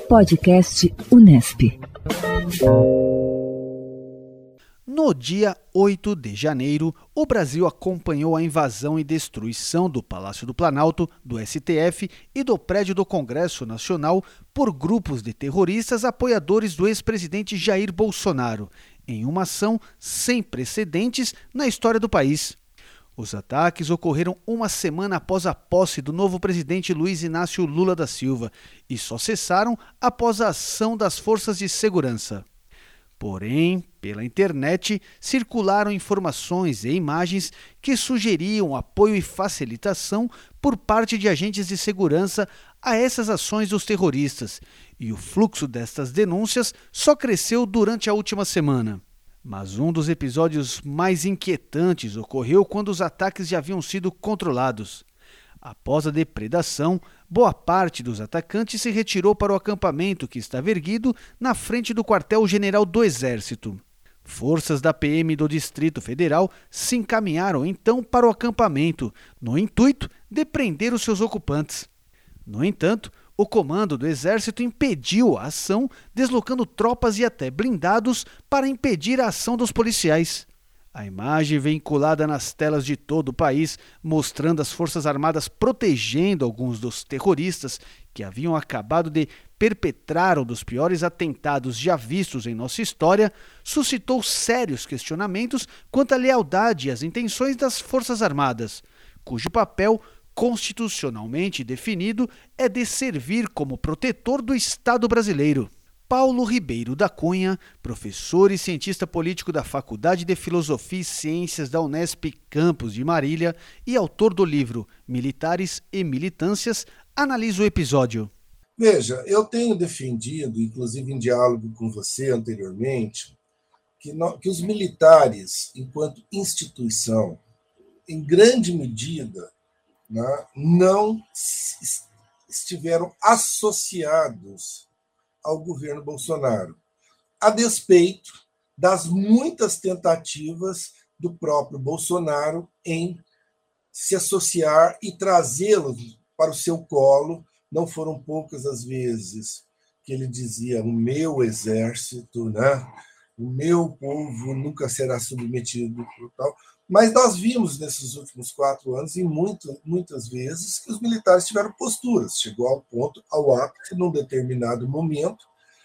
Podcast Unesp. No dia 8 de janeiro, o Brasil acompanhou a invasão e destruição do Palácio do Planalto, do STF e do prédio do Congresso Nacional por grupos de terroristas apoiadores do ex-presidente Jair Bolsonaro, em uma ação sem precedentes na história do país. Os ataques ocorreram uma semana após a posse do novo presidente Luiz Inácio Lula da Silva e só cessaram após a ação das forças de segurança. Porém, pela internet, circularam informações e imagens que sugeriam apoio e facilitação por parte de agentes de segurança a essas ações dos terroristas, e o fluxo destas denúncias só cresceu durante a última semana. Mas um dos episódios mais inquietantes ocorreu quando os ataques já haviam sido controlados. Após a depredação, boa parte dos atacantes se retirou para o acampamento que estava erguido na frente do quartel-general do Exército. Forças da PM do Distrito Federal se encaminharam então para o acampamento, no intuito de prender os seus ocupantes. No entanto, o comando do Exército impediu a ação, deslocando tropas e até blindados para impedir a ação dos policiais. A imagem vinculada nas telas de todo o país, mostrando as Forças Armadas protegendo alguns dos terroristas que haviam acabado de perpetrar um dos piores atentados já vistos em nossa história, suscitou sérios questionamentos quanto à lealdade e às intenções das Forças Armadas, cujo papel constitucionalmente definido é de servir como protetor do Estado brasileiro. Paulo Ribeiro da Cunha, professor e cientista político da Faculdade de Filosofia e Ciências da Unesp Campus de Marília e autor do livro Militares e Militâncias, analisa o episódio. Veja, eu tenho defendido, inclusive em diálogo com você anteriormente, que os militares, enquanto instituição, em grande medida, não estiveram associados ao governo Bolsonaro, a despeito das muitas tentativas do próprio Bolsonaro em se associar e trazê-los para o seu colo. Não foram poucas as vezes que ele dizia: o meu exército, o meu povo nunca será submetido por tal. Mas nós vimos nesses últimos 4 anos, e muitas vezes, que os militares tiveram posturas. Chegou ao ponto, ao ápice, num determinado momento,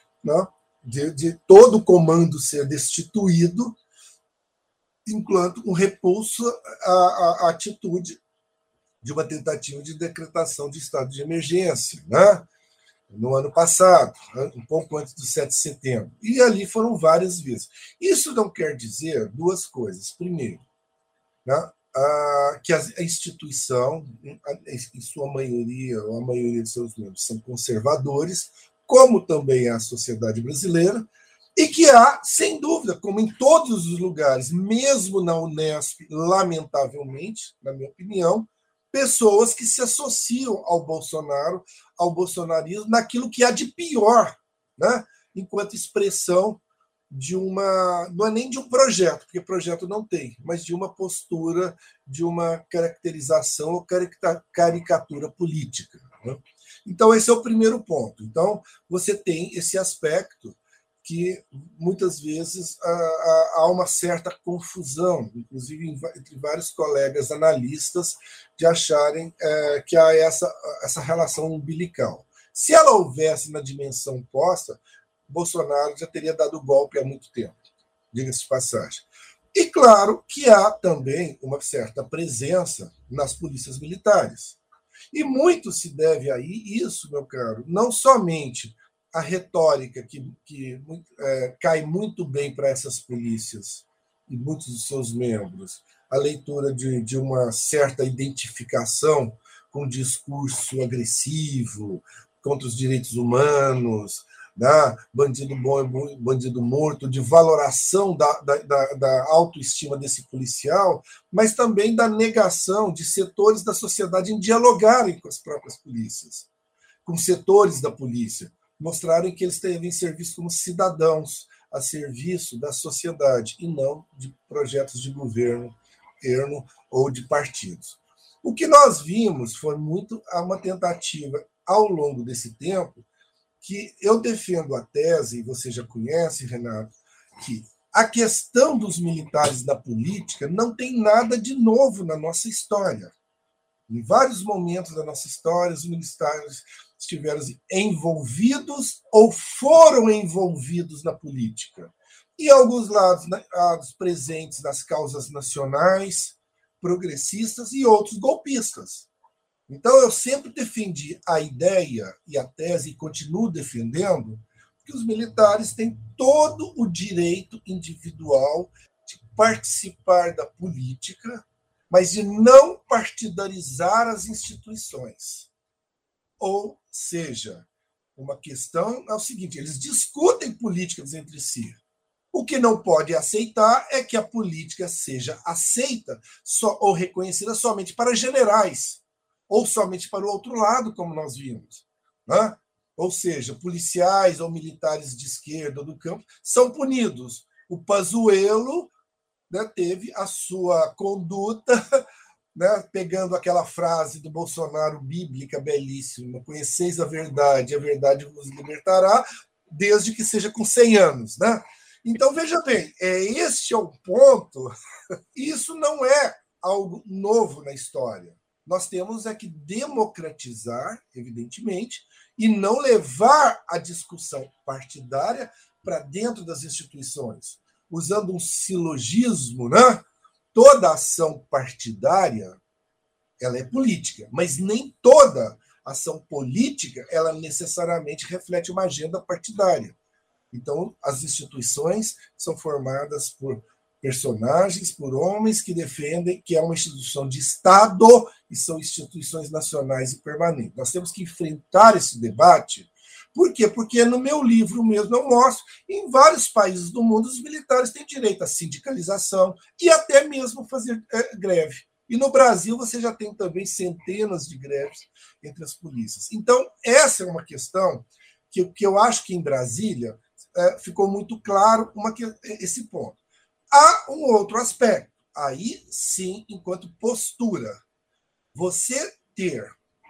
de todo o comando ser destituído, enquanto um repulso à atitude de uma tentativa de decretação de estado de emergência, no ano passado, um pouco antes do 7 de setembro. E ali foram várias vezes. Isso não quer dizer duas coisas. Primeiro, que a instituição, em sua maioria, ou a maioria de seus membros, são conservadores, como também a sociedade brasileira, e que há, sem dúvida, como em todos os lugares, mesmo na Unesp, lamentavelmente, na minha opinião, pessoas que se associam ao Bolsonaro, ao bolsonarismo, naquilo que há de pior, enquanto expressão de uma, não é nem de um projeto, porque projeto não tem, mas de uma postura, de uma caracterização ou caricatura política. Então, esse é o primeiro ponto. Então, você tem esse aspecto que, muitas vezes, há uma certa confusão, inclusive entre vários colegas analistas, de acharem que há essa relação umbilical. Se ela houvesse na dimensão posta, Bolsonaro já teria dado golpe há muito tempo, diga-se de passagem. E claro que há também uma certa presença nas polícias militares. E muito se deve a isso, meu caro, não somente a retórica que cai muito bem para essas polícias e muitos dos seus membros, a leitura de uma certa identificação com o discurso agressivo contra os direitos humanos, bandido bom é bandido morto, de valoração da autoestima desse policial, mas também da negação de setores da sociedade em dialogarem com as próprias polícias, com setores da polícia, mostrarem que eles devem ser vistos como cidadãos a serviço da sociedade e não de projetos de governo ou de partidos. O que nós vimos foi muito uma tentativa, ao longo desse tempo, que eu defendo a tese, e você já conhece, Renato, que a questão dos militares na política não tem nada de novo na nossa história. Em vários momentos da nossa história, os militares estiveram envolvidos ou foram envolvidos na política. E alguns lados presentes nas causas nacionais, progressistas e outros golpistas. Então, eu sempre defendi a ideia e a tese, e continuo defendendo, que os militares têm todo o direito individual de participar da política, mas de não partidarizar as instituições. Ou seja, uma questão é o seguinte: eles discutem políticas entre si. O que não pode aceitar é que a política seja aceita ou reconhecida somente para generais, ou somente para o outro lado, como nós vimos. Né? Ou seja, policiais ou militares de esquerda ou do campo são punidos. O Pazuello, né, teve a sua conduta, né, pegando aquela frase do Bolsonaro bíblica belíssima: conheceis a verdade vos libertará, desde que seja com 100 anos. Né? Então, veja bem, este é o ponto. Isso não é algo novo na história. Nós temos que democratizar, evidentemente, e não levar a discussão partidária para dentro das instituições. Usando um silogismo, né? Toda ação partidária ela é política, mas nem toda ação política ela necessariamente reflete uma agenda partidária. Então, as instituições são formadas por personagens, por homens que defendem que é uma instituição de Estado e são instituições nacionais e permanentes. Nós temos que enfrentar esse debate. Por quê? Porque no meu livro mesmo eu mostro, em vários países do mundo, os militares têm direito à sindicalização e até mesmo fazer greve. E no Brasil você já tem também centenas de greves entre as polícias. Então, essa é uma questão que eu acho que em Brasília ficou muito claro esse ponto. Há um outro aspecto. Aí, sim, enquanto postura, você ter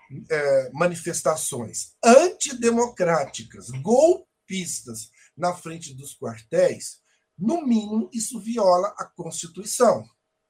manifestações antidemocráticas, golpistas na frente dos quartéis, no mínimo, isso viola a Constituição.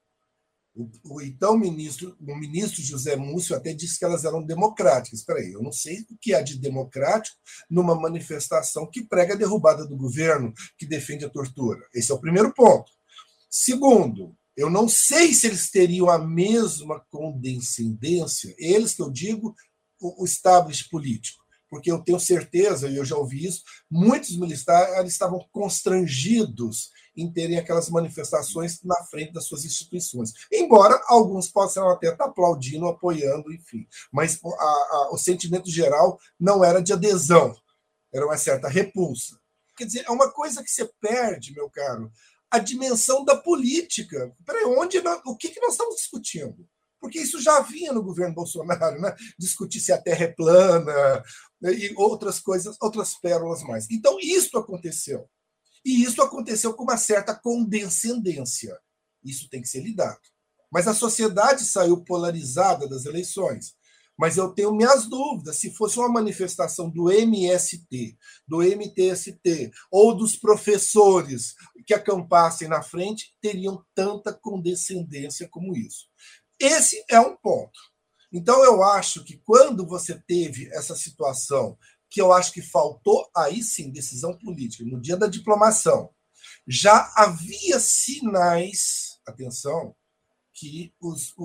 O então ministro José Múcio até disse que elas eram democráticas. Espera aí, eu não sei o que há de democrático numa manifestação que prega a derrubada do governo, que defende a tortura. Esse é o primeiro ponto. Segundo, eu não sei se eles teriam a mesma condescendência, eles que eu digo, o establishment político, porque eu tenho certeza, e eu já ouvi isso, muitos militares estavam constrangidos em terem aquelas manifestações na frente das suas instituições. Embora alguns possam até estar aplaudindo, apoiando, enfim. Mas o sentimento geral não era de adesão, era uma certa repulsa. Quer dizer, é uma coisa que você perde, meu caro, a dimensão da política. Peraí, o que nós estamos discutindo? Porque isso já vinha no governo Bolsonaro, né? Discutir se a Terra é plana, né? E outras coisas, outras pérolas mais. Então, isso aconteceu. E isso aconteceu com uma certa condescendência. Isso tem que ser lidado. Mas a sociedade saiu polarizada das eleições. Mas eu tenho minhas dúvidas se fosse uma manifestação do MST, do MTST ou dos professores que acampassem na frente, teriam tanta condescendência como isso. Esse é um ponto. Então, eu acho que quando você teve essa situação, que eu acho que faltou, aí sim, decisão política, no dia da diplomação, já havia sinais, atenção, que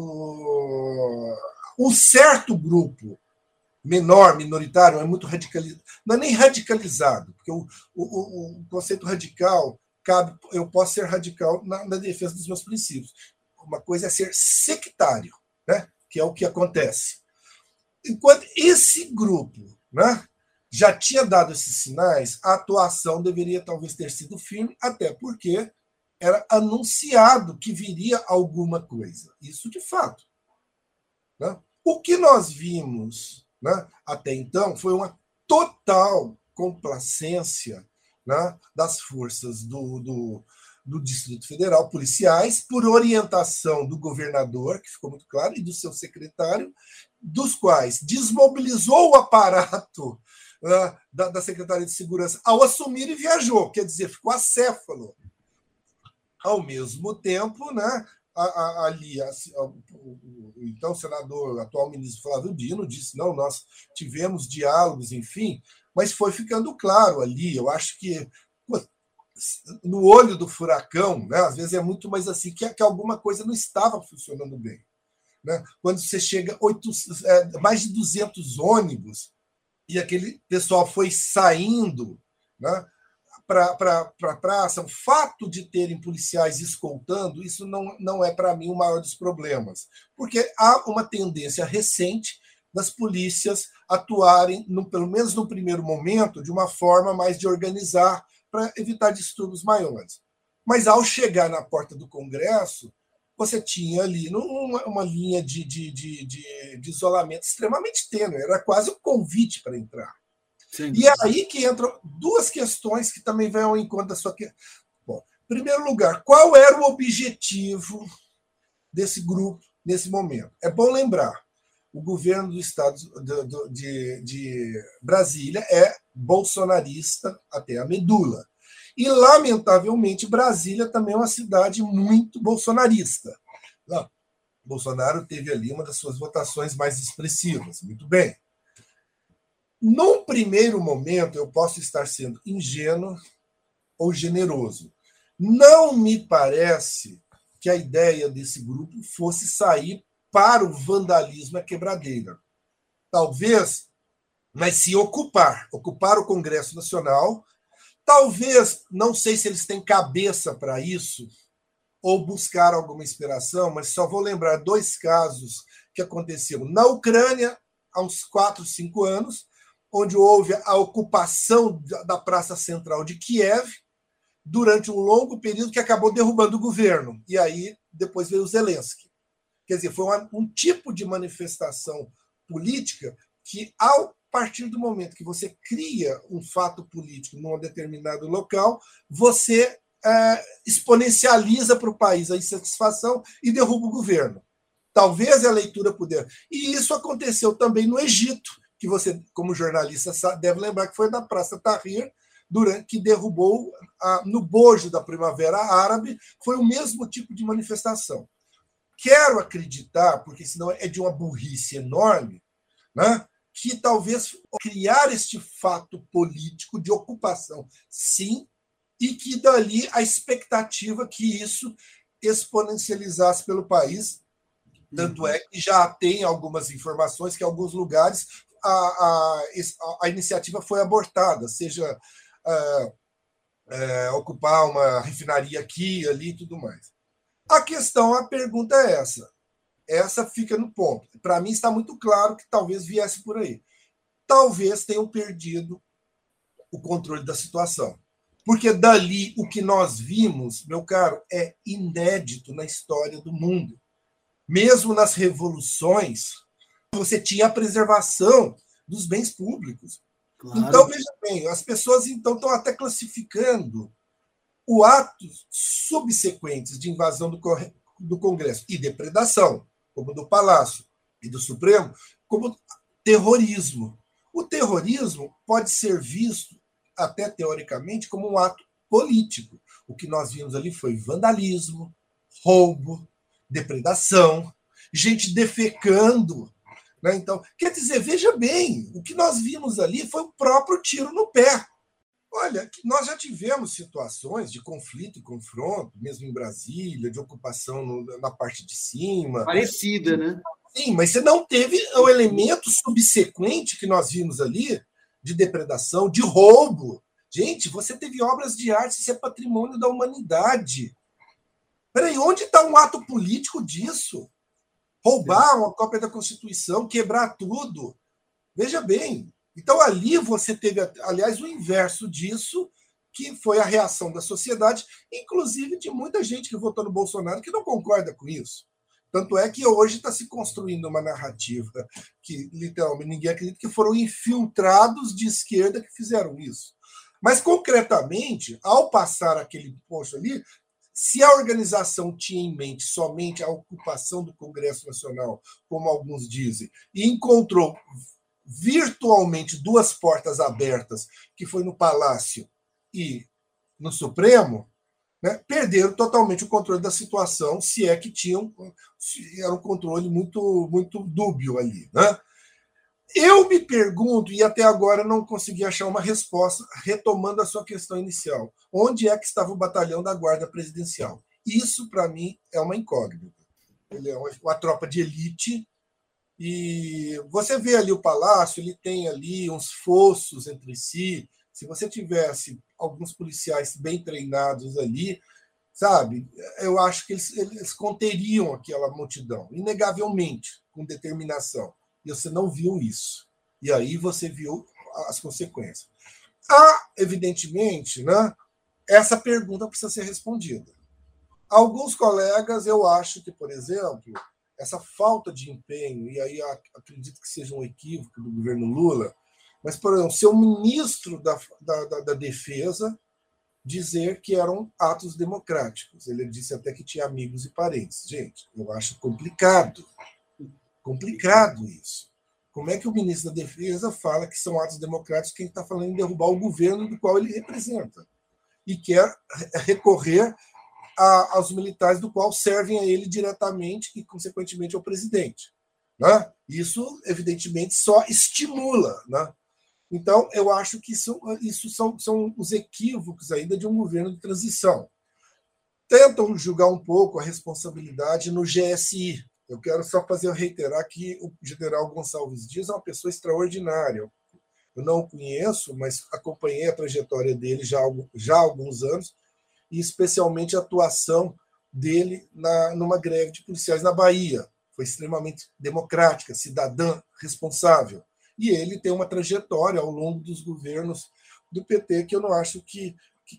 um certo grupo menor, minoritário, é muito radicalizado, não é nem radicalizado, porque o conceito radical cabe, eu posso ser radical na defesa dos meus princípios. Uma coisa é ser sectário, né? Que é o que acontece. Enquanto esse grupo, né, já tinha dado esses sinais, a atuação deveria talvez ter sido firme, até porque era anunciado que viria alguma coisa. Isso de fato. Né? O que nós vimos, né, até então foi uma total complacência, né, das forças do Distrito Federal, policiais, por orientação do governador, que ficou muito claro, e do seu secretário, dos quais desmobilizou o aparato da Secretaria de Segurança, ao assumir, e viajou, quer dizer, ficou acéfalo. Ao mesmo tempo, né, ali, o então senador, atual ministro Flávio Dino, disse: não, nós tivemos diálogos, enfim, mas foi ficando claro ali. Eu acho que no olho do furacão, né, às vezes é muito mais assim, que alguma coisa não estava funcionando bem. Né? Quando você chega mais de 200 ônibus e aquele pessoal foi saindo, né, para a praça, o fato de terem policiais escoltando, isso não é, para mim, o maior dos problemas. Porque há uma tendência recente das polícias atuarem, pelo menos no primeiro momento, de uma forma mais de organizar para evitar distúrbios maiores. Mas, ao chegar na porta do Congresso, você tinha ali uma linha de isolamento extremamente tênue, era quase um convite para entrar. Sim. E é aí que entram duas questões que também vêm ao encontro da sua questão. Bom, em primeiro lugar, qual era o objetivo desse grupo nesse momento? É bom lembrar, o governo do estado de Brasília é bolsonarista até a medula. E, lamentavelmente, Brasília também é uma cidade muito bolsonarista. Bolsonaro teve ali uma das suas votações mais expressivas. Muito bem. Num primeiro momento, eu posso estar sendo ingênuo ou generoso. Não me parece que a ideia desse grupo fosse sair para o vandalismo e a quebradeira. Talvez, mas se ocupar o Congresso Nacional, talvez, não sei se eles têm cabeça para isso, ou buscar alguma inspiração, mas só vou lembrar 2 casos que aconteceram na Ucrânia há uns 4, 5 anos, onde houve a ocupação da Praça Central de Kiev durante um longo período que acabou derrubando o governo. E aí, depois veio o Zelensky. Quer dizer, foi um tipo de manifestação política que, a partir do momento que você cria um fato político num determinado local, você exponencializa para o país a insatisfação e derruba o governo. Talvez a leitura pudesse. E isso aconteceu também no Egito, que você, como jornalista, deve lembrar que foi na Praça Tahrir, que derrubou, no bojo da Primavera Árabe, foi o mesmo tipo de manifestação. Quero acreditar, porque senão é de uma burrice enorme, né, que talvez criar este fato político de ocupação, sim, e que dali a expectativa que isso exponencializasse pelo país. Tanto é que já tem algumas informações que, em alguns lugares, a iniciativa foi abortada, seja ocupar uma refinaria aqui, ali e tudo mais. A pergunta é essa. Essa fica no ponto. Para mim está muito claro que talvez viesse por aí. Talvez tenham perdido o controle da situação. Porque dali o que nós vimos, meu caro, é inédito na história do mundo. Mesmo nas revoluções, você tinha a preservação dos bens públicos. Claro. Então, veja bem, as pessoas então estão até classificando o atos subsequentes de invasão do Congresso e depredação, como do Palácio e do Supremo, como terrorismo. O terrorismo pode ser visto, até teoricamente, como um ato político. O que nós vimos ali foi vandalismo, roubo, depredação, gente defecando. Né? Então, quer dizer, veja bem, o que nós vimos ali foi o próprio tiro no pé. Olha, nós já tivemos situações de conflito e confronto, mesmo em Brasília, de ocupação na parte de cima. Parecida, né? Sim, mas você não teve o elemento subsequente que nós vimos ali, de depredação, de roubo. Gente, você teve obras de arte, isso é patrimônio da humanidade. Peraí, onde está um ato político disso? Roubar uma cópia da Constituição, quebrar tudo. Veja bem. Então, ali você teve, aliás, o inverso disso, que foi a reação da sociedade, inclusive de muita gente que votou no Bolsonaro que não concorda com isso. Tanto é que hoje está se construindo uma narrativa que, literalmente, ninguém acredita que foram infiltrados de esquerda que fizeram isso. Mas, concretamente, ao passar aquele posto ali, se a organização tinha em mente somente a ocupação do Congresso Nacional, como alguns dizem, e encontrou virtualmente duas portas abertas, que foi no Palácio e no Supremo, né, perderam totalmente o controle da situação, se é que tinham, era um controle muito, muito dúbio ali. Né? Eu me pergunto, e até agora não consegui achar uma resposta, retomando a sua questão inicial, onde é que estava o batalhão da Guarda Presidencial? Isso, para mim, é uma incógnita. Ele é uma tropa de elite, e você vê ali o palácio, ele tem ali uns fossos entre si. Se você tivesse alguns policiais bem treinados ali, sabe, eu acho que eles conteriam aquela multidão, inegavelmente, com determinação. E você não viu isso. E aí você viu as consequências. Evidentemente, né, essa pergunta precisa ser respondida. Alguns colegas, eu acho que, por exemplo, essa falta de empenho, e aí acredito que seja um equívoco do governo Lula, mas, por exemplo, ser o ministro da Defesa dizer que eram atos democráticos. Ele disse até que tinha amigos e parentes. Gente, eu acho complicado. Complicado isso. Como é que o ministro da Defesa fala que são atos democráticos quem está falando em derrubar o governo do qual ele representa? E quer recorrer aos militares do qual servem a ele diretamente e, consequentemente, ao presidente. Né? Isso, evidentemente, só estimula. Né? Então, eu acho que isso são os equívocos ainda de um governo de transição. Tentam julgar um pouco a responsabilidade no GSI. Eu quero só reiterar que o general Gonçalves Dias é uma pessoa extraordinária. Eu não o conheço, mas acompanhei a trajetória dele já há alguns anos, e especialmente a atuação dele numa greve de policiais na Bahia. Foi extremamente democrática, cidadã, responsável. E ele tem uma trajetória ao longo dos governos do PT que eu não acho que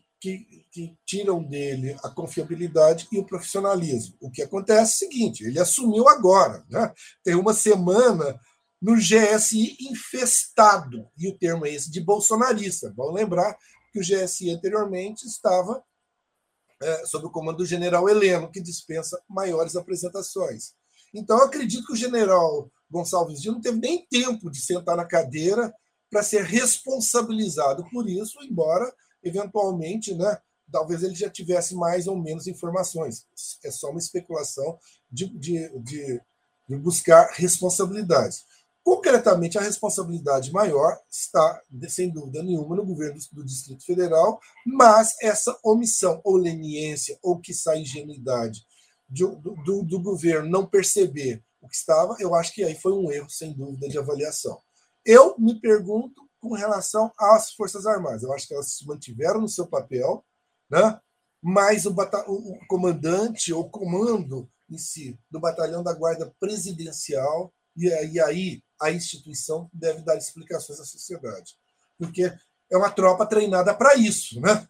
tiram dele a confiabilidade e o profissionalismo. O que acontece é o seguinte, ele assumiu agora. Né? Tem uma semana no GSI infestado, e o termo é esse, de bolsonarista. Vamos lembrar que o GSI anteriormente estava sob o comando do general Heleno, que dispensa maiores apresentações. Então, eu acredito que o general Gonçalves Dias não teve nem tempo de sentar na cadeira para ser responsabilizado por isso, embora, eventualmente, né, talvez ele já tivesse mais ou menos informações. É só uma especulação de buscar responsabilidades. Concretamente, a responsabilidade maior está, sem dúvida nenhuma, no governo do Distrito Federal, mas essa omissão ou leniência, ou quiçá ingenuidade do governo não perceber o que estava, eu acho que aí foi um erro, sem dúvida, de avaliação. Eu me pergunto com relação às Forças Armadas. Eu acho que elas se mantiveram no seu papel, né? Mas o comandante, ou comando em si, do Batalhão da Guarda Presidencial, e aí a instituição deve dar explicações à sociedade. Porque é uma tropa treinada para isso. Né?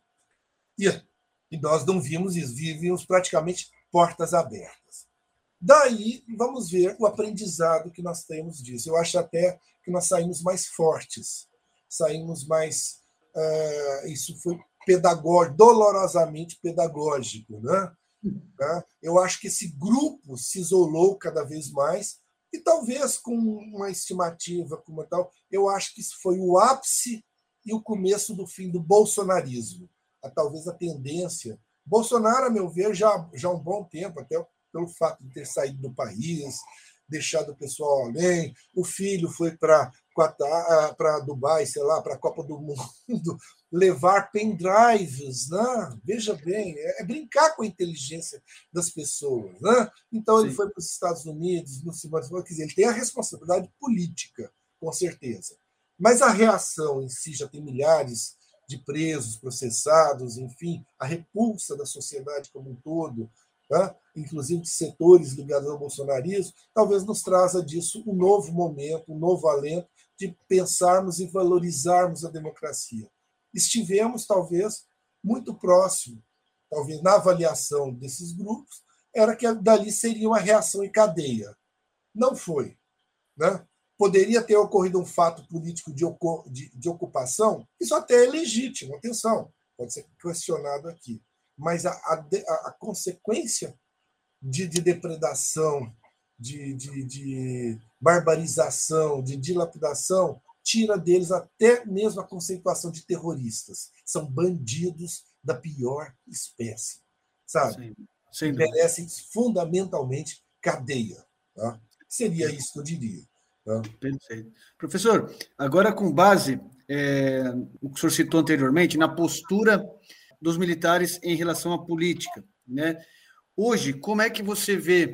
E nós não vimos isso, vimos praticamente portas abertas. Daí, vamos ver o aprendizado que nós temos disso. Eu acho até que nós saímos mais fortes, saímos mais... isso foi dolorosamente pedagógico. Né? Eu acho que esse grupo se isolou cada vez mais, e talvez com uma estimativa como tal, eu acho que isso foi o ápice e o começo do fim do bolsonarismo. Talvez a tendência... Bolsonaro, a meu ver, já há um bom tempo, até pelo fato de ter saído do país, deixado o pessoal além, o filho foi para Dubai, sei lá, para a Copa do Mundo, levar pendrives, né? Veja bem, é brincar com a inteligência das pessoas. Né? Então, ele foi para os Estados Unidos, quer dizer, ele tem a responsabilidade política, com certeza. Mas a reação em si já tem milhares de presos, processados, enfim, a repulsa da sociedade como um todo, né? Inclusive de setores ligados ao bolsonarismo, talvez nos traza disso um novo momento, um novo alento de pensarmos e valorizarmos a democracia. Estivemos, talvez, muito próximo, talvez na avaliação desses grupos, era que dali seria uma reação em cadeia. Não foi. Né? Poderia ter ocorrido um fato político de ocupação, isso até é legítimo, atenção, pode ser questionado aqui. Mas a consequência de depredação, de barbarização, de dilapidação, tira deles até mesmo a conceituação de terroristas. São bandidos da pior espécie, sabe? Sem merecem fundamentalmente cadeia. Tá? Seria isso que eu diria. Tá? Perfeito. Professor, agora com base no que o senhor citou anteriormente, na postura dos militares em relação à política, né? Hoje, como é que você vê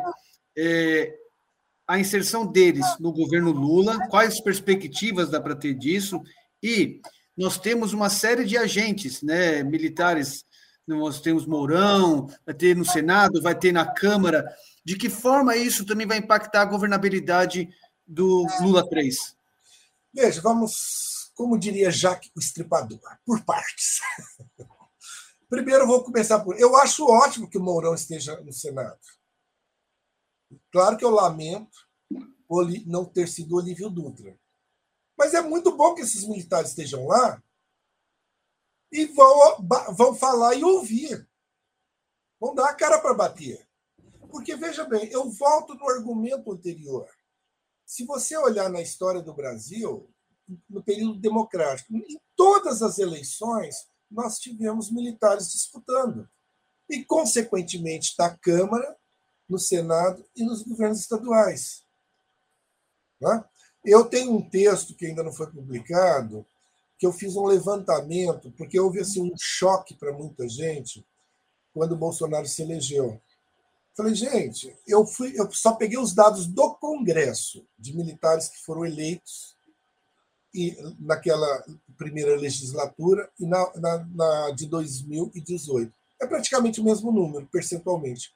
a inserção deles no governo Lula? Quais perspectivas dá para ter disso? E nós temos uma série de agentes, né, militares. Nós temos Mourão, vai ter no Senado, vai ter na Câmara. De que forma isso também vai impactar a governabilidade do Lula 3? Veja, vamos, como diria Jacques o Estripador, por partes. Primeiro, eu vou começar por. Eu acho ótimo que o Mourão esteja no Senado. Claro que eu lamento não ter sido Olívio Dutra. Mas é muito bom que esses militares estejam lá e vão falar e ouvir. Vão dar a cara para bater. Porque, veja bem, eu volto no argumento anterior. Se você olhar na história do Brasil, no período democrático, em todas as eleições, nós tivemos militares disputando. E, consequentemente, na Câmara, no Senado e nos governos estaduais. Né? Eu tenho um texto que ainda não foi publicado, que eu fiz um levantamento, porque houve assim, um choque para muita gente quando o Bolsonaro se elegeu. Falei, gente, eu só peguei os dados do Congresso, de militares que foram eleitos naquela primeira legislatura e na de 2018. É praticamente o mesmo número, percentualmente.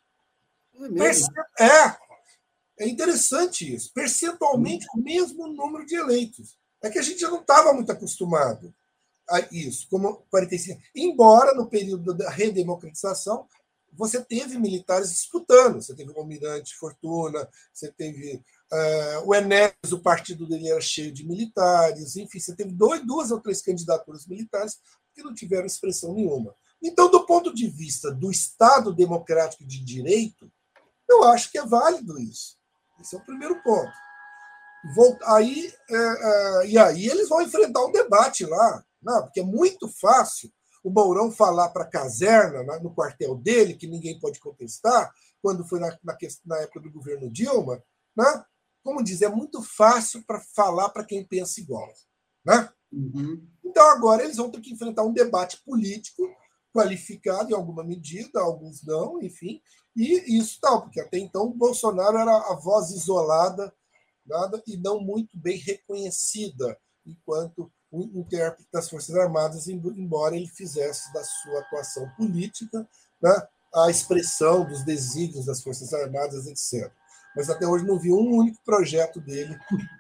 É interessante isso. Percentualmente, o mesmo número de eleitos. É que a gente já não estava muito acostumado a isso, como 45. Embora, no período da redemocratização, você teve militares disputando. Você teve o Almirante Fortuna, você teve o Enéas, o partido dele era cheio de militares, enfim, você teve duas ou três candidaturas militares que não tiveram expressão nenhuma. Então, do ponto de vista do Estado democrático de direito, eu acho que é válido isso. Esse é o primeiro ponto. E aí eles vão enfrentar um debate lá, não, porque é muito fácil o Mourão falar para a caserna, no quartel dele, que ninguém pode contestar, quando foi na época do governo Dilma, né? Como diz, é muito fácil para falar para quem pensa igual. Né? Uhum. Então, agora eles vão ter que enfrentar um debate político qualificado em alguma medida, alguns não, enfim, e isso tal, porque até então o Bolsonaro era a voz isolada e não muito bem reconhecida enquanto um intérprete das Forças Armadas, embora ele fizesse da sua atuação política, né, a expressão dos desígnios das Forças Armadas, etc. Mas até hoje não vi um único projeto dele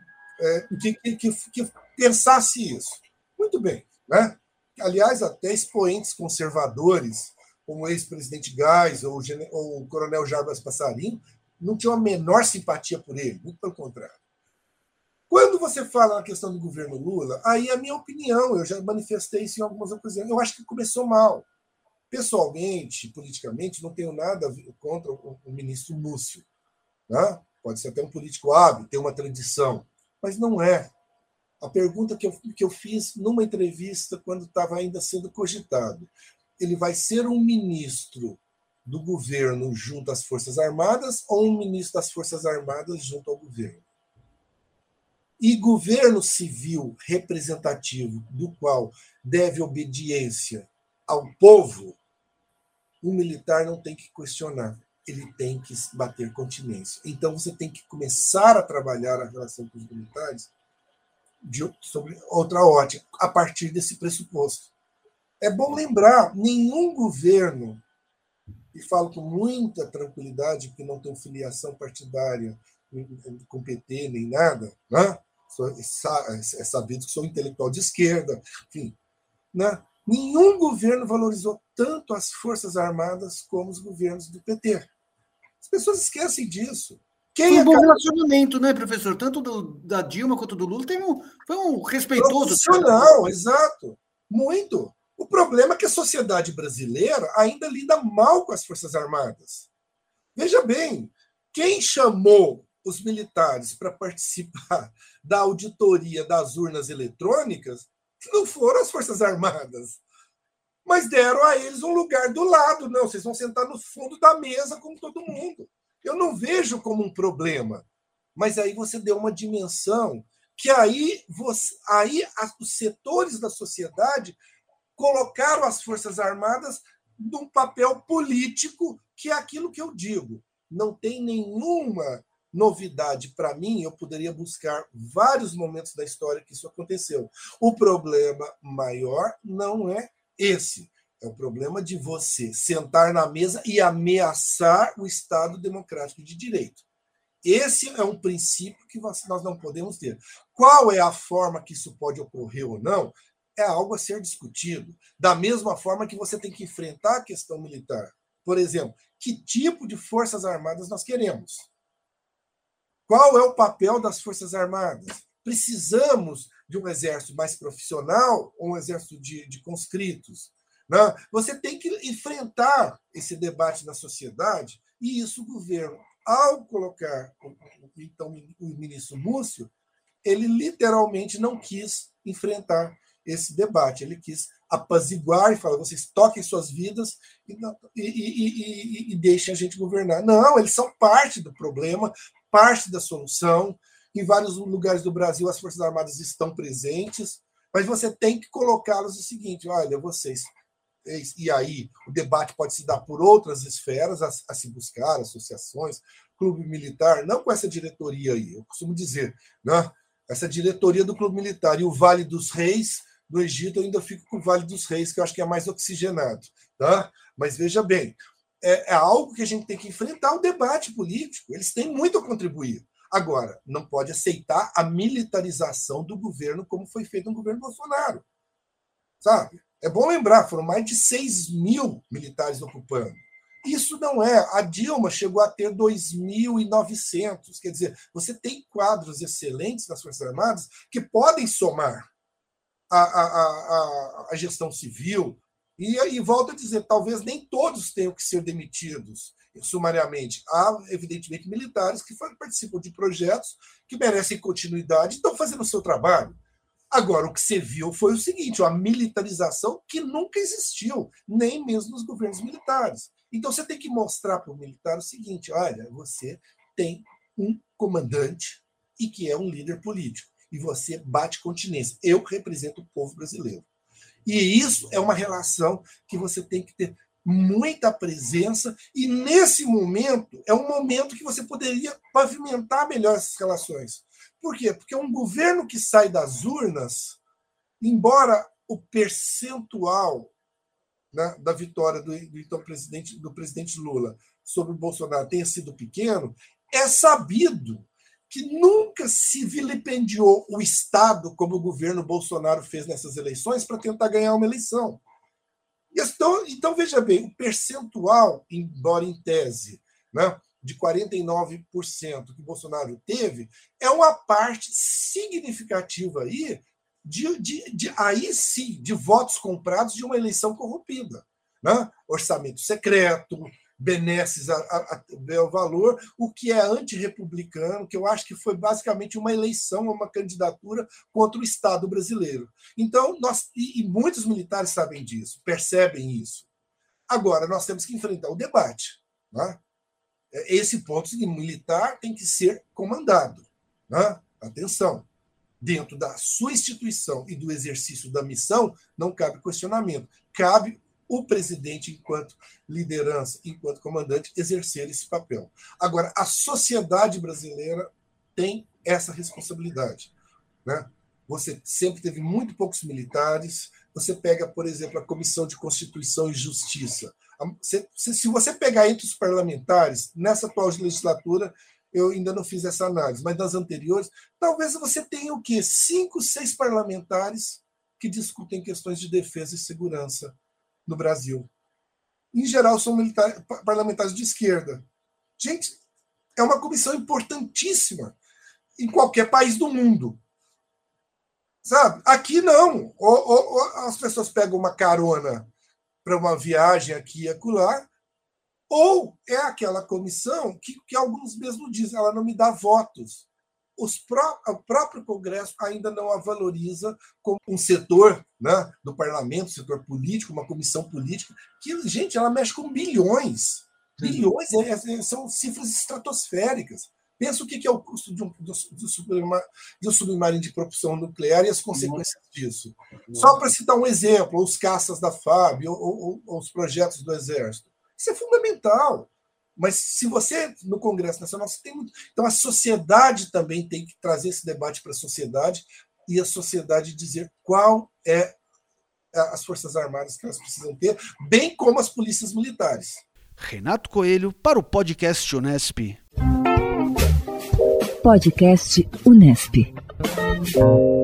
que pensasse isso. Muito bem, né? Aliás, até expoentes conservadores, como o ex-presidente Geis ou o coronel Jarbas Passarinho, não tinham a menor simpatia por ele, muito pelo contrário. Quando você fala na questão do governo Lula, aí a minha opinião, eu já manifestei isso em algumas ocasiões, eu acho que começou mal. Pessoalmente, politicamente, não tenho nada contra o ministro Múcio. Né? Pode ser até um político hábil, tem uma tradição, mas não é. A pergunta que eu fiz numa entrevista quando estava ainda sendo cogitado, ele vai ser um ministro do governo junto às Forças Armadas ou um ministro das Forças Armadas junto ao governo? E governo civil representativo, do qual deve obediência ao povo, o militar não tem que questionar, ele tem que bater continência. Então, você tem que começar a trabalhar a relação com os militares sobre outra ótica, a partir desse pressuposto. É bom lembrar, nenhum governo, e falo com muita tranquilidade, porque não tenho filiação partidária com PT nem nada, né? É sabido que sou intelectual de esquerda, enfim, né? Nenhum governo valorizou tanto as Forças Armadas como os governos do PT. As pessoas esquecem disso. Foi um bom relacionamento, né, professor? Tanto da Dilma quanto do Lula foi um respeitoso. Profissional, exato. Muito. O problema é que a sociedade brasileira ainda lida mal com as Forças Armadas. Veja bem, quem chamou os militares para participar da auditoria das urnas eletrônicas não foram as Forças Armadas, mas deram a eles um lugar do lado. Não, vocês vão sentar no fundo da mesa como todo mundo. Eu não vejo como um problema, mas aí você deu uma dimensão que aí os setores da sociedade colocaram as Forças Armadas num papel político, que é aquilo que eu digo. Não tem nenhuma novidade para mim, eu poderia buscar vários momentos da história que isso aconteceu. O problema maior não é esse. É o problema de você sentar na mesa e ameaçar o Estado democrático de direito. Esse é um princípio que nós não podemos ter. Qual é a forma que isso pode ocorrer ou não? É algo a ser discutido. Da mesma forma que você tem que enfrentar a questão militar. Por exemplo, que tipo de forças armadas nós queremos? Qual é o papel das Forças Armadas? Precisamos de um exército mais profissional ou um exército de conscritos? Não? Você tem que enfrentar esse debate na sociedade, e isso o governo, ao colocar então, o ministro Múcio, ele literalmente não quis enfrentar esse debate. Ele quis apaziguar e falar: vocês toquem suas vidas e deixem a gente governar. Não, eles são parte do problema, parte da solução. Em vários lugares do Brasil, as Forças Armadas estão presentes, mas você tem que colocá-los o seguinte: olha, vocês. E aí, o debate pode se dar por outras esferas a se buscar, associações, clube militar, não com essa diretoria aí, eu costumo dizer, né? Essa diretoria do Clube Militar e o Vale dos Reis, do Egito, eu ainda fico com o Vale dos Reis, que eu acho que é mais oxigenado. Tá? Mas veja bem, é algo que a gente tem que enfrentar o debate político. Eles têm muito a contribuir. Agora, não pode aceitar a militarização do governo como foi feito no governo Bolsonaro. Sabe? É bom lembrar, foram mais de 6 mil militares ocupando. Isso não é. A Dilma chegou a ter 2.900. Quer dizer, você tem quadros excelentes nas Forças Armadas que podem somar a gestão civil. E volto a dizer, talvez nem todos tenham que ser demitidos sumariamente. Há, evidentemente, militares que participam de projetos que merecem continuidade e estão fazendo o seu trabalho. Agora, o que você viu foi o seguinte: a militarização que nunca existiu, nem mesmo nos governos militares. Então, você tem que mostrar para o militar o seguinte: olha, você tem um comandante e que é um líder político, e você bate continência. Eu represento o povo brasileiro. E isso é uma relação que você tem que ter muita presença, e nesse momento, é um momento que você poderia pavimentar melhor essas relações. Por quê? Porque um governo que sai das urnas, embora o percentual, né, da vitória do presidente Lula sobre o Bolsonaro tenha sido pequeno, é sabido que nunca se vilipendiou o Estado como o governo Bolsonaro fez nessas eleições para tentar ganhar uma eleição. Então, veja bem, o percentual, embora em tese, né, de 49% que Bolsonaro teve, é uma parte significativa aí aí sim, de votos comprados de uma eleição corrompida. Né? Orçamento secreto, benesses a bel valor, o que é antirrepublicano, que eu acho que foi basicamente uma eleição, uma candidatura contra o Estado brasileiro. Então, e muitos militares sabem disso, percebem isso. Agora, nós temos que enfrentar o debate. Né? Esse ponto militar tem que ser comandado. Né? Atenção, dentro da sua instituição e do exercício da missão, não cabe questionamento. Cabe o presidente, enquanto liderança, enquanto comandante, exercer esse papel. Agora, a sociedade brasileira tem essa responsabilidade. Né? Você sempre teve muito poucos militares. Você pega, por exemplo, a Comissão de Constituição e Justiça. Se você pegar entre os parlamentares, nessa atual legislatura, eu ainda não fiz essa análise, mas nas anteriores, talvez você tenha o quê? 5, 6 parlamentares que discutem questões de defesa e segurança no Brasil. Em geral, são parlamentares de esquerda. Gente, é uma comissão importantíssima em qualquer país do mundo. Sabe? Aqui não. Ou as pessoas pegam uma carona para uma viagem aqui e acolá, Ou é aquela comissão que alguns mesmo dizem, ela não me dá votos. O próprio Congresso ainda não a valoriza como um setor, né, do parlamento, setor político, uma comissão política, que, gente, ela mexe com bilhões. Bilhões são cifras estratosféricas. Pensa o que é o custo do submarino de propulsão nuclear e as consequências disso. Só para citar um exemplo, os caças da FAB ou os projetos do Exército. Isso é fundamental. Mas se você, no Congresso Nacional, você tem muito. Então, a sociedade também tem que trazer esse debate para a sociedade e a sociedade dizer qual é as Forças Armadas que elas precisam ter, bem como as polícias militares. Renato Coelho para o podcast Unesp. Podcast Unesp.